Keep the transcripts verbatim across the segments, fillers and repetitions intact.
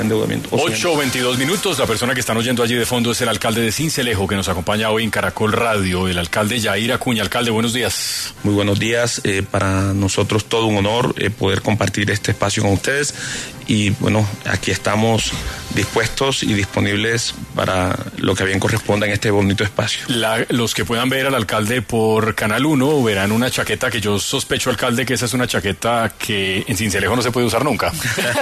endeudamiento. ocho veintidós minutos, la persona que están oyendo allí de fondo es el alcalde de Sincelejo, que nos acompaña hoy en Caracol Radio, el alcalde Yair Acuña. Alcalde, buenos días. Muy buenos días, eh, para nosotros todo un honor eh, poder compartir este espacio con ustedes y bueno, aquí estamos dispuestos y disponibles para lo que bien corresponda en este bonito espacio. La, los que puedan ver al alcalde por Canal uno verán una chaqueta que yo sospecho, alcalde, que esa es una chaqueta que en Sincelejo no se puede usar nunca.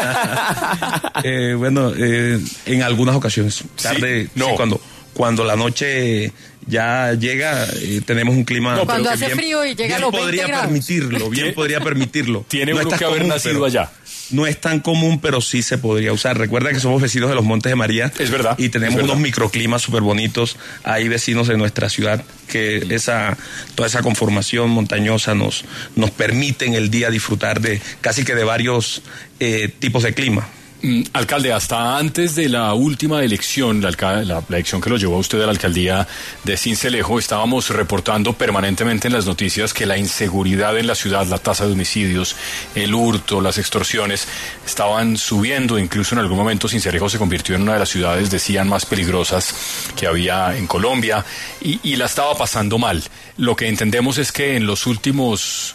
eh, bueno, eh, en algunas ocasiones, tarde, sí, no. sí, cuando, cuando la noche ya llega, eh, tenemos un clima... No, cuando hace bien, frío y llega a los veinte podría grados. permitirlo, bien podría permitirlo. Tiene no uno que haber común, nacido allá. No es tan común, pero sí se podría usar. Recuerda que somos vecinos de los Montes de María. Es verdad. Y tenemos es verdad. unos microclimas súper bonitos. Hay vecinos de nuestra ciudad que esa toda esa conformación montañosa nos, nos permite en el día disfrutar de casi que de varios eh, tipos de clima. Mm, alcalde, hasta antes de la última elección, la, la, la elección que lo llevó a usted a la alcaldía de Sincelejo, estábamos reportando permanentemente en las noticias que la inseguridad en la ciudad, la tasa de homicidios, el hurto, las extorsiones, estaban subiendo. Incluso en algún momento Sincelejo se convirtió en una de las ciudades, decían, más peligrosas que había en Colombia y, y la estaba pasando mal. Lo que entendemos es que en los últimos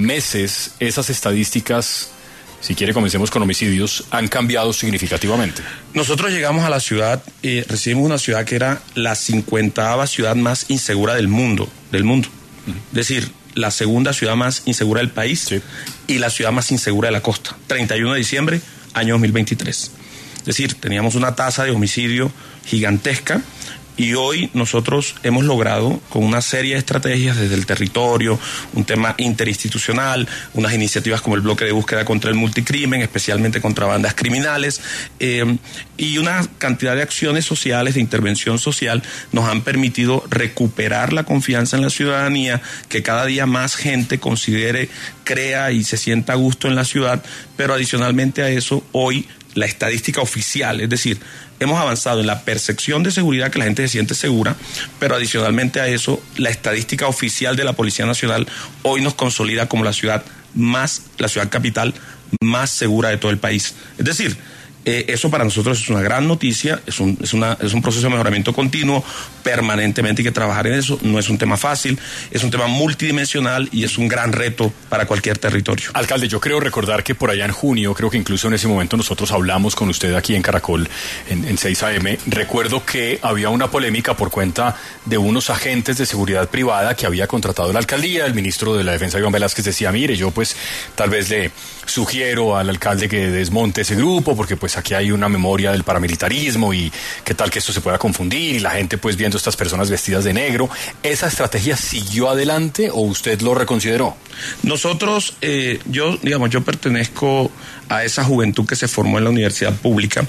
meses esas estadísticas, si quiere comencemos con homicidios, han cambiado significativamente. Nosotros llegamos a la ciudad y recibimos una ciudad que era la cincuentava ciudad más insegura del mundo, del mundo. Uh-huh. Es decir, la segunda ciudad más insegura del país, sí, y la ciudad más insegura de la costa. treinta y uno de diciembre, año dos mil veintitrés. Es decir, teníamos una tasa de homicidio gigantesca. Y hoy nosotros hemos logrado, con una serie de estrategias desde el territorio, un tema interinstitucional, unas iniciativas como el bloque de búsqueda contra el multicrimen, especialmente contra bandas criminales, eh, y una cantidad de acciones sociales, de intervención social, nos han permitido recuperar la confianza en la ciudadanía, que cada día más gente considere, crea y se sienta a gusto en la ciudad, pero adicionalmente a eso, hoy la estadística oficial, es decir, hemos avanzado en la percepción de seguridad, que la gente se siente segura, pero adicionalmente a eso, la estadística oficial de la Policía Nacional hoy nos consolida como la ciudad más, la ciudad capital más segura de todo el país. Es decir, eh, eso para nosotros es una gran noticia, es un, es, una, es un proceso de mejoramiento continuo, permanentemente hay que trabajar en eso, no es un tema fácil, es un tema multidimensional y es un gran reto para cualquier territorio. Alcalde, yo creo recordar que por allá en junio, creo que incluso en ese momento nosotros hablamos con usted aquí en Caracol, en, en seis A M, recuerdo que había una polémica por cuenta de unos agentes de seguridad privada que había contratado la alcaldía. El ministro de la Defensa, Iván Velázquez, decía, mire, yo pues tal vez le sugiero al alcalde que desmonte ese grupo, porque pues aquí hay una memoria del paramilitarismo y qué tal que esto se pueda confundir y la gente pues viendo estas personas vestidas de negro. ¿Esa estrategia siguió adelante o usted lo reconsideró? Nosotros, eh, yo, digamos, yo pertenezco a esa juventud que se formó en la universidad pública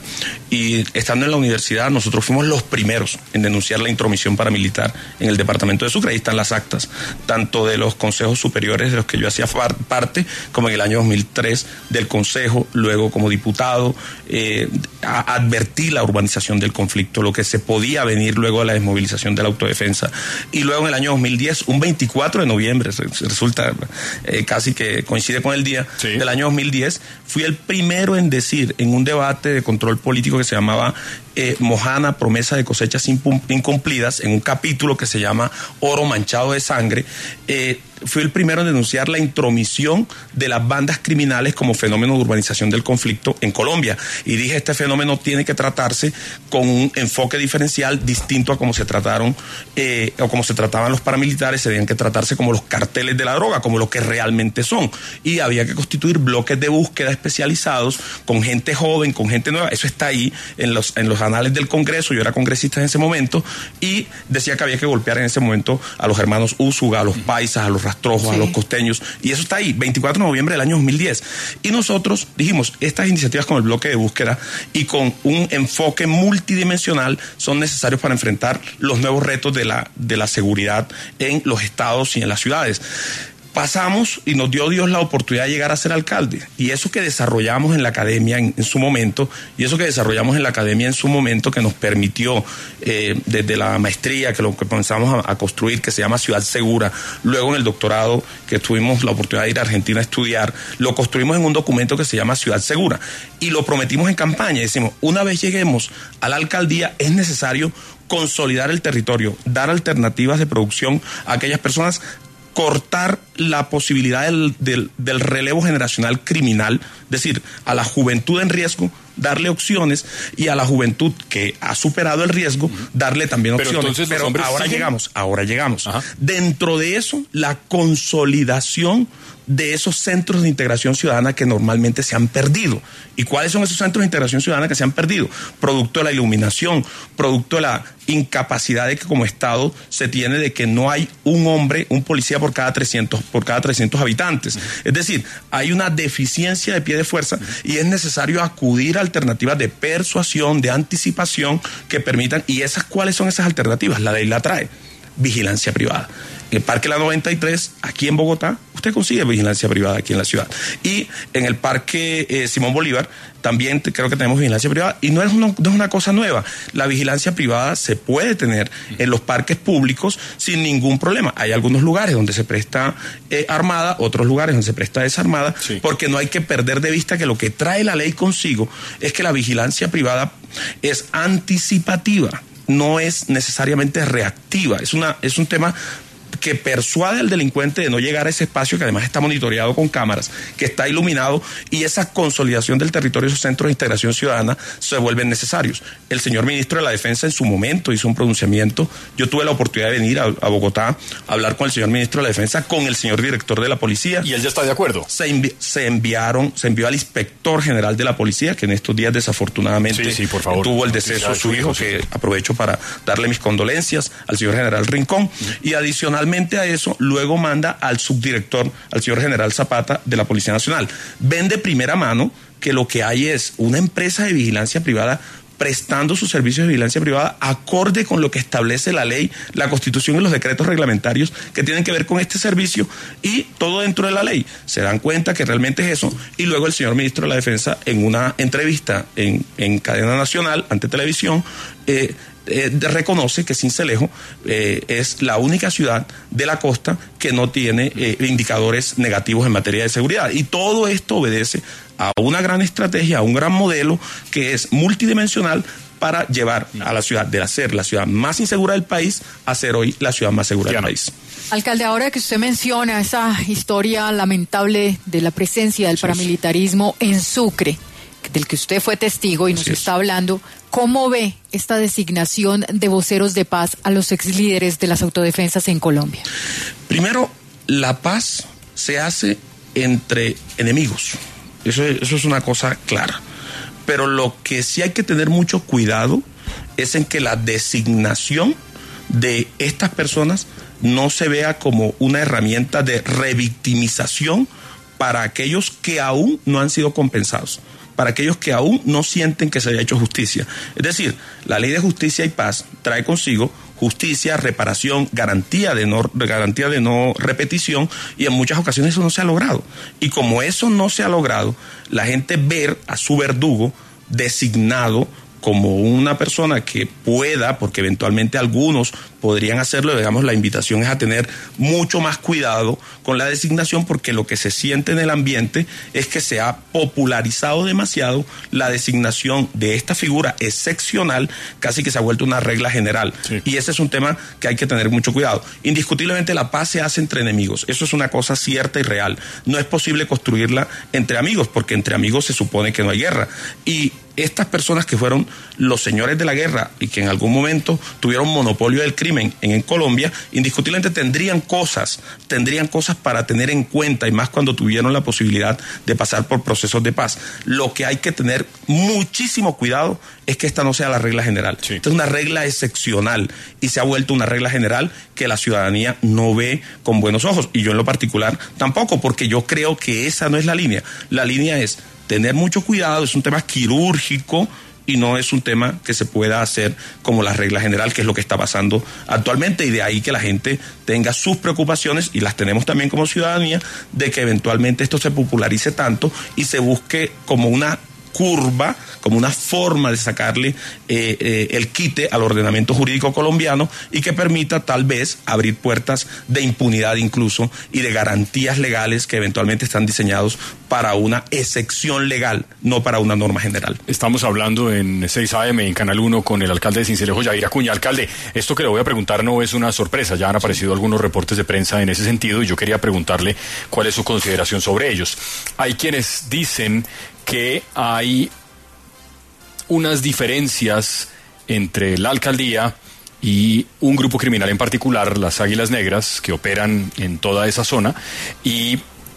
y estando en la universidad nosotros fuimos los primeros en denunciar la intromisión paramilitar en el departamento de Sucre. Ahí están las actas, tanto de los consejos superiores de los que yo hacía parte, como en el año dos mil tres del consejo, luego como diputado, eh, a, advertí la urbanización del conflicto, lo que se podía venir luego de la desmovilización de la autodefensa. Y luego en el año dos mil diez, un veinticuatro de noviembre, resulta eh, casi que coincide con el día, sí, del año dos mil diez, fui el primero en decir en un debate de control político que se llamaba eh, Mojana, promesa de cosechas incumplidas, en un capítulo que se llama Oro manchado de sangre, eh, fui el primero en denunciar la intromisión de las bandas criminales como fenómeno de urbanización del conflicto en Colombia. Y dije, este fenómeno tiene que tratarse con un enfoque diferencial distinto a cómo se trataron eh, o como se trataban los paramilitares. Se tenían que tratarse como los carteles de la droga, como lo que realmente son. Y había que constituir bloques de búsqueda especializados con gente joven, con gente nueva. Eso está ahí en los, en los anales del Congreso. Yo era congresista en ese momento y decía que había que golpear en ese momento a los hermanos Úsuga, a los paisas, a los rastrojos, sí, a los costeños, y eso está ahí, veinticuatro de noviembre del año dos mil diez. Y nosotros dijimos, estas iniciativas con el bloque de búsqueda y con un enfoque multidimensional son necesarios para enfrentar los nuevos retos de la, de la seguridad en los estados y en las ciudades. pasamos y nos dio Dios la oportunidad de llegar a ser alcalde. Y eso que desarrollamos en la academia en, en su momento, y eso que desarrollamos en la academia en su momento, que nos permitió eh, desde la maestría, que lo que comenzamos a, a construir, que se llama Ciudad Segura, luego en el doctorado, que tuvimos la oportunidad de ir a Argentina a estudiar, lo construimos en un documento que se llama Ciudad Segura. Y lo prometimos en campaña, decimos, una vez lleguemos a la alcaldía, es necesario consolidar el territorio, dar alternativas de producción a aquellas personas, cortar la posibilidad del, del, del relevo generacional criminal, es decir, a la juventud en riesgo, darle opciones, y a la juventud que ha superado el riesgo, darle también Pero opciones. Pero ahora siguen... llegamos, ahora llegamos. Ajá. Dentro de eso, la consolidación de esos centros de integración ciudadana que normalmente se han perdido. ¿Y cuáles son esos centros de integración ciudadana que se han perdido? Producto de la iluminación, producto de la incapacidad de que como Estado se tiene de que no hay un hombre, un policía por cada trescientos, por cada trescientos habitantes. Es decir, hay una deficiencia de pie de fuerza y es necesario acudir a alternativas de persuasión, de anticipación que permitan. ¿Y esas cuáles son esas alternativas? La ley la trae. Vigilancia privada. En el Parque La noventa y tres, aquí en Bogotá, usted consigue vigilancia privada aquí en la ciudad. Y en el Parque eh, Simón Bolívar también te, creo que tenemos vigilancia privada. Y no es, una, no es una cosa nueva. La vigilancia privada se puede tener en los parques públicos sin ningún problema. Hay algunos lugares donde se presta eh, armada, otros lugares donde se presta desarmada, sí. Porque no hay que perder de vista que lo que trae la ley consigo es que la vigilancia privada es anticipativa. No es necesariamente reactiva, es una es un tema que persuade al delincuente de no llegar a ese espacio que además está monitoreado con cámaras, que está iluminado, y esa consolidación del territorio, esos centros de integración ciudadana se vuelven necesarios. El señor ministro de la Defensa en su momento hizo un pronunciamiento. Yo tuve la oportunidad de venir a, a Bogotá a hablar con el señor ministro de la Defensa, con el señor director de la policía. ¿Y él ya está de acuerdo? Se, envi se enviaron, se envió al inspector general de la policía, que en estos días desafortunadamente sí, sí, por favor, tuvo el deceso de su hijo, que aprovecho para darle mis condolencias al señor general Rincón, mm. y adicionalmente a eso, luego manda al subdirector, al señor general Zapata de la Policía Nacional. Ven de primera mano que lo que hay es una empresa de vigilancia privada prestando sus servicios de vigilancia privada acorde con lo que establece la ley, la Constitución y los decretos reglamentarios que tienen que ver con este servicio, y todo dentro de la ley. Se dan cuenta que realmente es eso, y luego el señor ministro de la Defensa, en una entrevista en, en cadena nacional, ante televisión, eh, Eh, reconoce que Sincelejo eh, es la única ciudad de la costa que no tiene eh, indicadores negativos en materia de seguridad. Y todo esto obedece a una gran estrategia, a un gran modelo que es multidimensional para llevar a la ciudad de ser la ciudad más insegura del país a ser hoy la ciudad más segura del país. Alcalde, ahora que usted menciona esa historia lamentable de la presencia del paramilitarismo en Sucre, del que usted fue testigo y nos está hablando, ¿cómo ve esta designación de voceros de paz a los ex líderes de las autodefensas en Colombia? Primero, la paz se hace entre enemigos. Eso, eso es una cosa clara. Pero lo que sí hay que tener mucho cuidado es en que la designación de estas personas no se vea como una herramienta de revictimización para aquellos que aún no han sido compensados, para aquellos que aún no sienten que se haya hecho justicia. Es decir, la ley de justicia y paz trae consigo justicia, reparación, garantía de no, garantía de no repetición, y en muchas ocasiones eso no se ha logrado. Y como eso no se ha logrado, la gente ver a su verdugo designado como una persona que pueda, porque eventualmente algunos podrían hacerlo, digamos, la invitación es a tener mucho más cuidado con la designación, porque lo que se siente en el ambiente es que se ha popularizado demasiado la designación de esta figura excepcional, casi que se ha vuelto una regla general. Sí. Y ese es un tema que hay que tener mucho cuidado. Indiscutiblemente la paz se hace entre enemigos, eso es una cosa cierta y real. No es posible construirla entre amigos, porque entre amigos se supone que no hay guerra. Y estas personas que fueron los señores de la guerra y que en algún momento tuvieron monopolio del crimen en, en Colombia, indiscutiblemente tendrían cosas, tendrían cosas para tener en cuenta, y más cuando tuvieron la posibilidad de pasar por procesos de paz. Lo que hay que tener muchísimo cuidado es que esta no sea la regla general. Sí. Esta es una regla excepcional y se ha vuelto una regla general que la ciudadanía no ve con buenos ojos, y yo en lo particular tampoco, porque yo creo que esa no es la línea. La línea es tener mucho cuidado, es un tema quirúrgico y no es un tema que se pueda hacer como la regla general, que es lo que está pasando actualmente, y de ahí que la gente tenga sus preocupaciones, y las tenemos también como ciudadanía, de que eventualmente esto se popularice tanto y se busque como una curva, como una forma de sacarle eh, eh, el quite al ordenamiento jurídico colombiano y que permita tal vez abrir puertas de impunidad incluso y de garantías legales que eventualmente están diseñados para una excepción legal, no para una norma general. Estamos hablando en seis A M, en Canal uno, con el alcalde de Sincelejo, Yair Acuña. Alcalde, esto que le voy a preguntar no es una sorpresa, ya han aparecido algunos reportes de prensa en ese sentido y yo quería preguntarle cuál es su consideración sobre ellos. Hay quienes dicen que hay unas diferencias entre la alcaldía y un grupo criminal en particular, las Águilas Negras, que operan en toda esa zona, y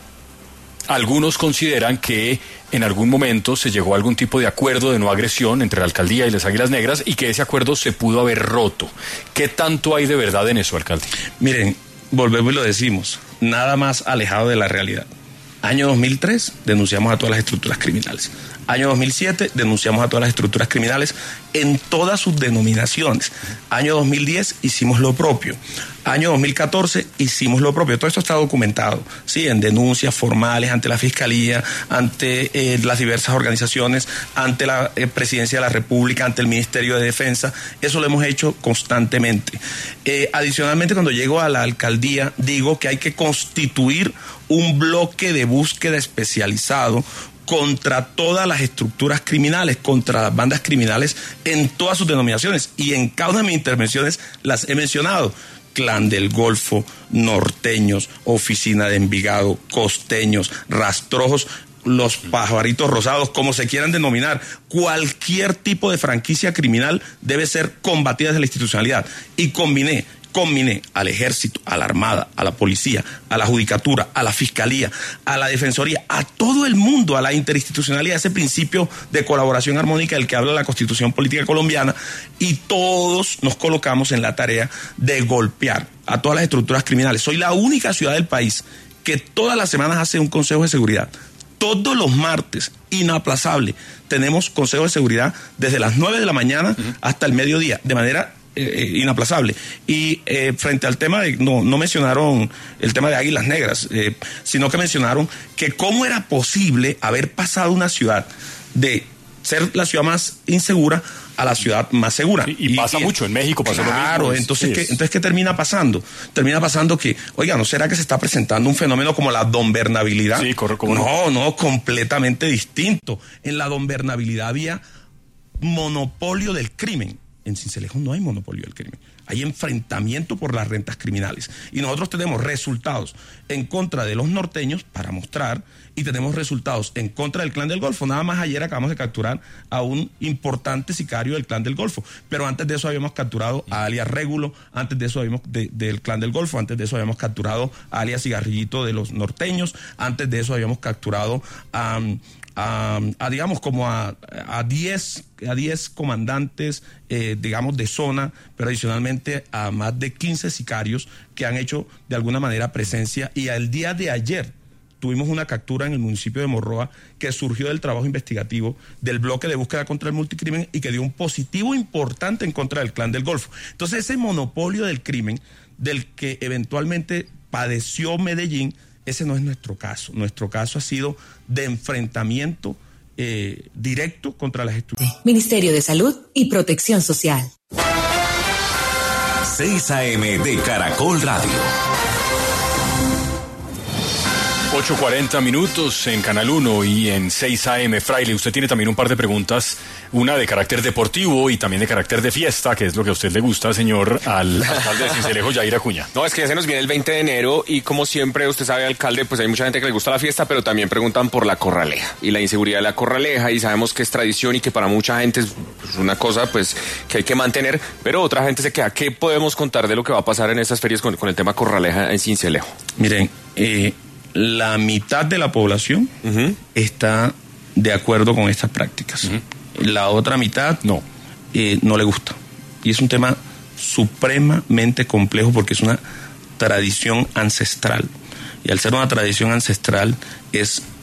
algunos consideran que en algún momento se llegó a algún tipo de acuerdo de no agresión entre la alcaldía y las Águilas Negras y que ese acuerdo se pudo haber roto. ¿Qué tanto hay de verdad en eso, alcalde? Miren, volvemos y lo decimos, nada más alejado de la realidad. Año dos mil tres, denunciamos a todas las estructuras criminales. Año dos mil siete, denunciamos a todas las estructuras criminales en todas sus denominaciones. Año dos mil diez, hicimos lo propio. Año dos mil catorce, hicimos lo propio. Todo esto está documentado, ¿sí? En denuncias formales ante la Fiscalía, ante eh, las diversas organizaciones, ante la eh, Presidencia de la República, ante el Ministerio de Defensa. Eso lo hemos hecho constantemente. Eh, adicionalmente, cuando llego a la alcaldía, digo que hay que constituir un bloque de búsqueda especializado contra todas las estructuras criminales, contra las bandas criminales en todas sus denominaciones. Y en cada una de mis intervenciones las he mencionado. Clan del Golfo, norteños, Oficina de Envigado, costeños, rastrojos, los pajaritos rosados, como se quieran denominar. Cualquier tipo de franquicia criminal debe ser combatida desde la institucionalidad. Y combiné Combiné al ejército, a la armada, a la policía, a la judicatura, a la fiscalía, a la defensoría, a todo el mundo, a la interinstitucionalidad, ese principio de colaboración armónica del que habla la Constitución Política Colombiana, y todos nos colocamos en la tarea de golpear a todas las estructuras criminales. Soy la única ciudad del país que todas las semanas hace un consejo de seguridad. Todos los martes, inaplazable, tenemos consejo de seguridad desde las nueve de la mañana uh-huh. hasta el mediodía, de manera Eh, inaplazable. Y eh, frente al tema de, no, no mencionaron el tema de Águilas Negras, eh, sino que mencionaron que cómo era posible haber pasado una ciudad de ser la ciudad más insegura a la ciudad más segura. Sí, y, y pasa y, mucho, en México pasa claro, lo mismo. Claro, entonces, sí, ¿qué, entonces, ¿qué termina pasando? Termina pasando que, oiga, ¿no será que se está presentando un fenómeno como la donbernabilidad? Sí, corre, ¿cómo no? No, no, completamente distinto. En la donbernabilidad había monopolio del crimen. En Sincelejo no hay monopolio del crimen. Hay enfrentamiento por las rentas criminales. Y nosotros tenemos resultados en contra de los norteños para mostrar, y tenemos resultados en contra del Clan del Golfo. Nada más ayer acabamos de capturar a un importante sicario del Clan del Golfo. Pero antes de eso habíamos capturado a alias Régulo, antes de eso habíamos de, del Clan del Golfo, antes de eso habíamos capturado a alias Cigarrillito de los norteños, antes de eso habíamos capturado a... Um, A, a digamos como a a diez a diez comandantes eh, digamos de zona, pero adicionalmente a más de quince sicarios que han hecho de alguna manera presencia. Y el día de ayer tuvimos una captura en el municipio de Morroa que surgió del trabajo investigativo del bloque de búsqueda contra el multicrimen y que dio un positivo importante en contra del Clan del Golfo. Entonces, ese monopolio del crimen del que eventualmente padeció Medellín, ese no es nuestro caso. Nuestro caso ha sido de enfrentamiento eh, directo contra las estructuras. Ministerio de Salud y Protección Social. seis A M de Caracol Radio. ocho cuarenta minutos en Canal uno y en seis A M. Fraile, usted tiene también un par de preguntas, una de carácter deportivo y también de carácter de fiesta, que es lo que a usted le gusta, señor, al alcalde de Sincelejo, Yair Acuña. No, es que ya se nos viene el veinte de enero y como siempre, usted sabe, alcalde, pues hay mucha gente que le gusta la fiesta, pero también preguntan por la corraleja y la inseguridad de la corraleja, y sabemos que es tradición y que para mucha gente es una cosa pues que hay que mantener, pero otra gente se queda. ¿Qué podemos contar de lo que va a pasar en estas ferias con, con el tema corraleja en Sincelejo? Miren, eh... la mitad de la población uh-huh. está de acuerdo con estas prácticas. Uh-huh. La otra mitad no. Eh, no le gusta. Y es un tema supremamente complejo porque es una tradición ancestral. Y al ser una tradición ancestral es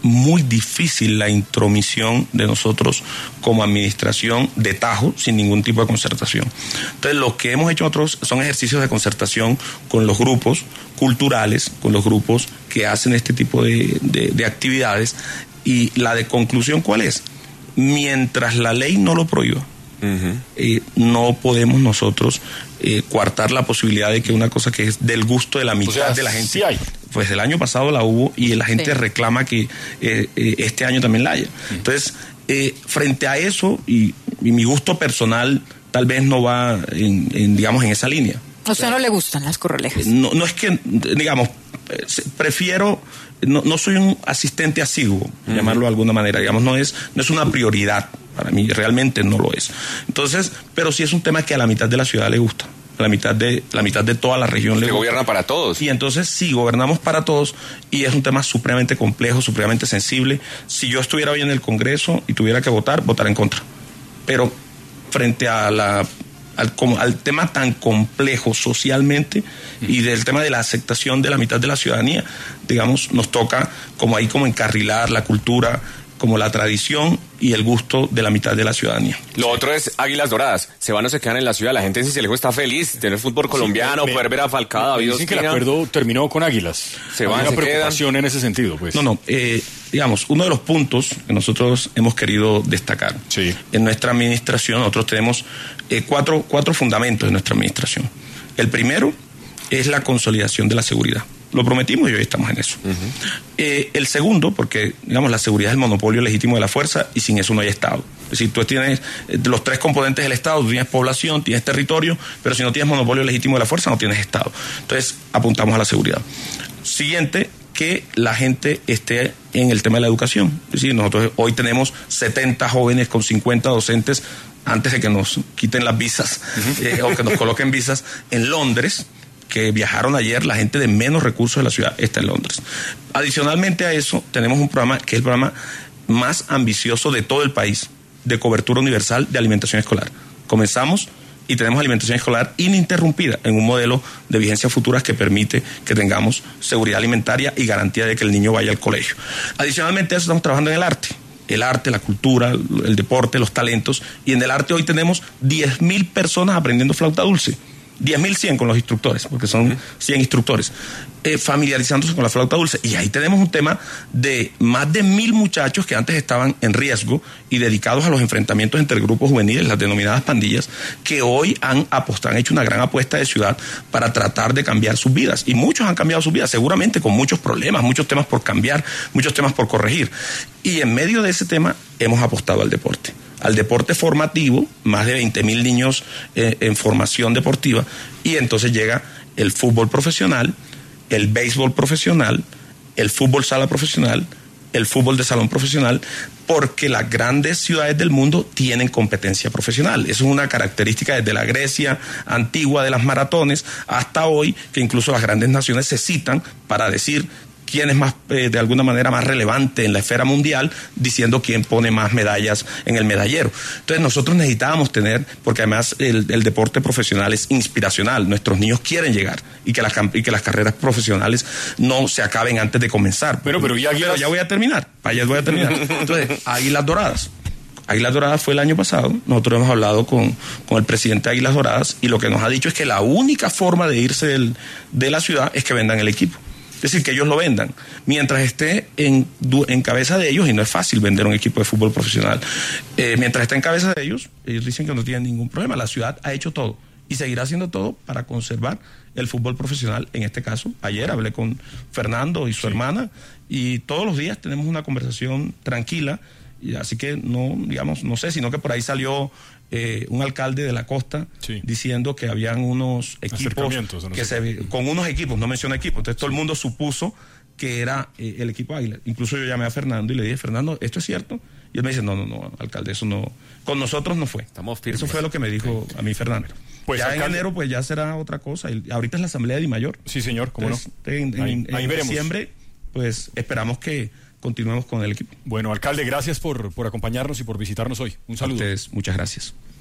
muy difícil la intromisión de nosotros como administración de tajo, sin ningún tipo de concertación. Entonces, lo que hemos hecho nosotros son ejercicios de concertación con los grupos culturales, con los grupos que hacen este tipo de, de, de actividades, y la de conclusión, ¿cuál es? Mientras la ley no lo prohíba, Uh-huh. Eh, no podemos nosotros eh, coartar la posibilidad de que una cosa que es del gusto de la mitad, o sea, de la gente, sí hay. Pues el año pasado la hubo y la gente sí. reclama que eh, eh, este año también la haya. Uh-huh. Entonces, eh, frente a eso, y, y mi gusto personal tal vez no va en, en digamos en esa línea. ¿A usted no le gustan las corralejas? No, no es que, digamos, prefiero, no, no soy un asistente asiduo, uh-huh. llamarlo de alguna manera, digamos, no es, no es una prioridad. Para mí realmente no lo es. Entonces, pero sí es un tema que a la mitad de la ciudad le gusta, a la mitad de la mitad de toda la región le gusta. Gobierna para todos. Y entonces sí, gobernamos para todos, y es un tema supremamente complejo, supremamente sensible. Si yo estuviera hoy en el Congreso y tuviera que votar, votar en contra. Pero frente a la al, como, al tema tan complejo socialmente y del tema de la aceptación de la mitad de la ciudadanía, digamos, nos toca como ahí como encarrilar la cultura, como la tradición y el gusto de la mitad de la ciudadanía. Lo otro es Águilas Doradas. Se van o se quedan en la ciudad. La gente en Sincelejo está feliz. Tener fútbol colombiano, sí, me, poder ver a Falcao, David Dicen que el acuerdo terminó con Águilas. Se van, Hay una se preocupación quedan. En ese sentido, pues. No, no. Eh, digamos, uno de los puntos que nosotros hemos querido destacar sí. en nuestra administración, nosotros tenemos eh, cuatro, cuatro fundamentos de nuestra administración. El primero es la consolidación de la seguridad. Lo prometimos y hoy estamos en eso. Uh-huh. Eh, el segundo, porque, digamos, la seguridad es el monopolio legítimo de la fuerza y sin eso no hay Estado. Es decir, tú tienes eh, los tres componentes del Estado, tú tienes población, tienes territorio, pero si no tienes monopolio legítimo de la fuerza, no tienes Estado. Entonces, apuntamos a la seguridad. Siguiente, que la gente esté en el tema de la educación. Es decir, nosotros hoy tenemos setenta jóvenes con cincuenta docentes, antes de que nos quiten las visas, uh-huh. eh, o que nos coloquen visas, en Londres, que viajaron ayer. La gente de menos recursos de la ciudad está en Londres. Adicionalmente a eso, tenemos un programa que es el programa más ambicioso de todo el país, de cobertura universal de alimentación escolar. Comenzamos y tenemos alimentación escolar ininterrumpida en un modelo de vigencias futuras que permite que tengamos seguridad alimentaria y garantía de que el niño vaya al colegio. Adicionalmente a eso, estamos trabajando en el arte. El arte, la cultura, el deporte, los talentos. Y en el arte hoy tenemos diez mil personas aprendiendo flauta dulce. diez mil cien con los instructores, porque son cien instructores, eh, familiarizándose con la flauta dulce. Y ahí tenemos un tema de más de mil muchachos que antes estaban en riesgo y dedicados a los enfrentamientos entre grupos juveniles, las denominadas pandillas, que hoy han apostado, han hecho una gran apuesta de ciudad para tratar de cambiar sus vidas. Y muchos han cambiado sus vidas, seguramente con muchos problemas, muchos temas por cambiar, muchos temas por corregir. Y en medio de ese tema hemos apostado al deporte. Al deporte formativo, más de veinte mil niños eh, en formación deportiva, y entonces llega el fútbol profesional, el béisbol profesional, el fútbol sala profesional, el fútbol de salón profesional, porque las grandes ciudades del mundo tienen competencia profesional. Eso es una característica desde la Grecia antigua de las maratones hasta hoy, que incluso las grandes naciones se citan para decir quién es más, eh, de alguna manera, más relevante en la esfera mundial, diciendo quién pone más medallas en el medallero. Entonces nosotros necesitábamos tener, porque además el, el deporte profesional es inspiracional, nuestros niños quieren llegar y que las, y que las carreras profesionales no se acaben antes de comenzar. Pero, pero, ¿y Águilas? Pero ya voy a terminar, ya voy a terminar. Entonces, Águilas Doradas. Águilas Doradas fue el año pasado, nosotros hemos hablado con, con el presidente de Águilas Doradas y lo que nos ha dicho es que la única forma de irse del, de la ciudad es que vendan el equipo. Es decir, que ellos lo vendan. Mientras esté en, en cabeza de ellos, y no es fácil vender un equipo de fútbol profesional, eh, mientras esté en cabeza de ellos, ellos dicen que no tienen ningún problema. La ciudad ha hecho todo y seguirá haciendo todo para conservar el fútbol profesional. En este caso, ayer hablé con Fernando y su sí. hermana, y todos los días tenemos una conversación tranquila, y así que no, digamos, no sé, sino que por ahí salió eh, un alcalde de la costa sí. diciendo que habían unos equipos no que se, con unos equipos, no menciona equipos, entonces sí. todo el mundo supuso que era eh, el equipo Águila. Incluso yo llamé a Fernando y le dije, Fernando, ¿esto es cierto? Y él me dice, no, no, no, alcalde, eso no, con nosotros no fue. Estamos firmes. Eso fue lo que me dijo sí. a mí Fernando. Pues ya alcalde, en enero pues ya será otra cosa. Y ahorita es la asamblea de Dimayor. Sí, señor, cómo entonces, no. En, en, ahí, en ahí veremos. diciembre, pues esperamos que continuemos con el equipo. Bueno, alcalde, gracias por, por acompañarnos y por visitarnos hoy. Un saludo. A ustedes, muchas gracias.